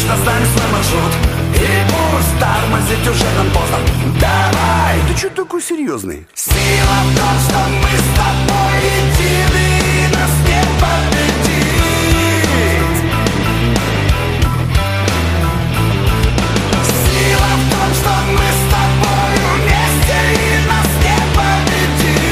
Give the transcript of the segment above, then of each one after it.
точно знаем свой маршрут. И пусть тормозить уже нам поздно. Давай! Ты чё такой серьезный? Сила в том, что мы с тобой едины, и нас не победить. Сила в том, что мы с тобой вместе, и нас не победить.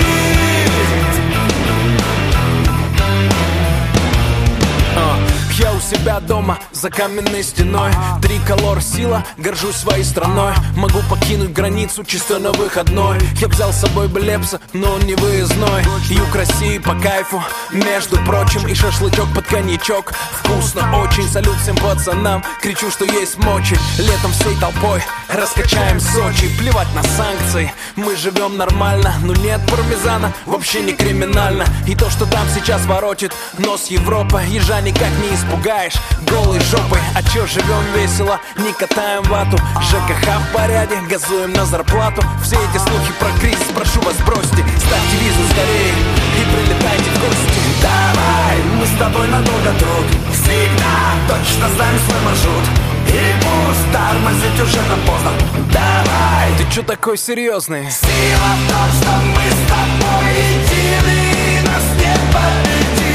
Я у себя дома, за каменной стеной. Триколор сила, горжусь своей страной. Могу покинуть границу чисто на выходной. Я взял с собой Блепса, но он не выездной. Юг России по кайфу, между прочим. И шашлычок под коньячок, вкусно очень. Салют всем пацанам, кричу, что есть мочи. Летом всей толпой раскачаем Сочи. Плевать на санкции, мы живем нормально. Но нет пармезана, вообще не криминально. И то, что там сейчас воротит нос Европа, ежа никак не испугаешь голой жопой. А чё, живем весело, не катаем вату. ЖКХ в порядке, газуем на зарплату. Все эти слухи про кризис, прошу вас, бросьте. Ставьте визу скорее и прилетайте в гости. Давай, мы с тобой надолго тут. Всегда точно знаем свой маршрут. И пусть тормозить уже нам поздно. Давай! Ты чё такой серьезный? Сила в том, что мы с тобой едины, и нас не победить.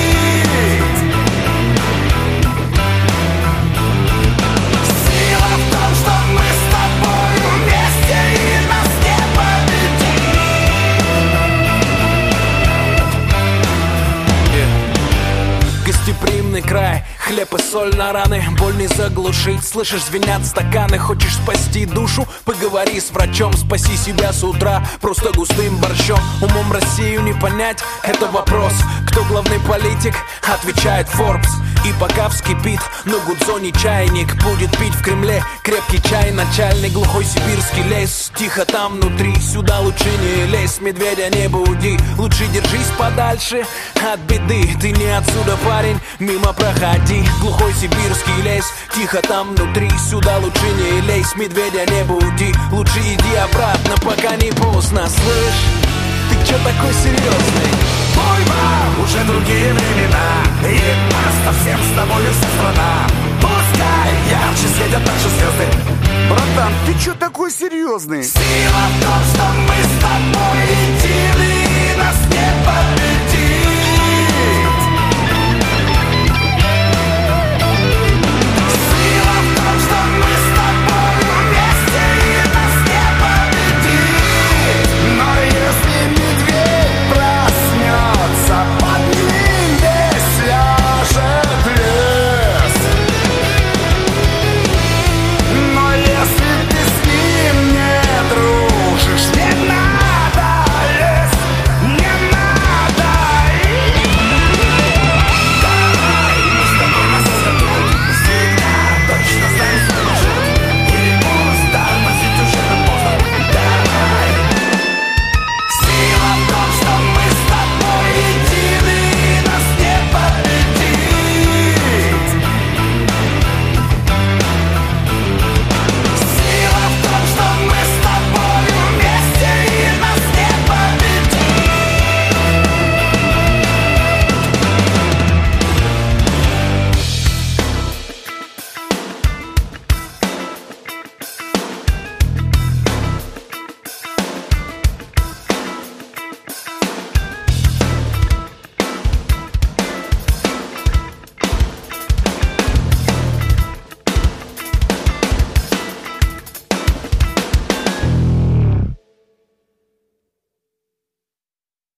Сила в том, что мы с тобой вместе, и нас не победить. Гостеприимный край, хлеб и соль на раны, боль не заглушить. Слышишь, звенят стаканы, хочешь спасти душу? Поговори с врачом, спаси себя с утра просто густым борщом. Умом Россию не понять, это вопрос. Кто главный политик? Отвечает Forbes. И пока вскипит на гудзоне чайник, будет пить в Кремле крепкий чай начальник. Глухой сибирский лес, тихо там внутри, сюда лучше не лезь, медведя не буди. Лучше держись подальше от беды, ты не отсюда, парень, мимо проходи. Глухой сибирский лес, тихо там внутри, сюда лучше не лезь, медведя не буди. Лучше иди обратно, пока не поздно, слышь? Ты чё такой серьезный? Буйва, уже другие времена, и нас всем с тобою вся страна. Пускай ярче светят наши звезды. Братан, ты чё такой серьезный? Сила в том, что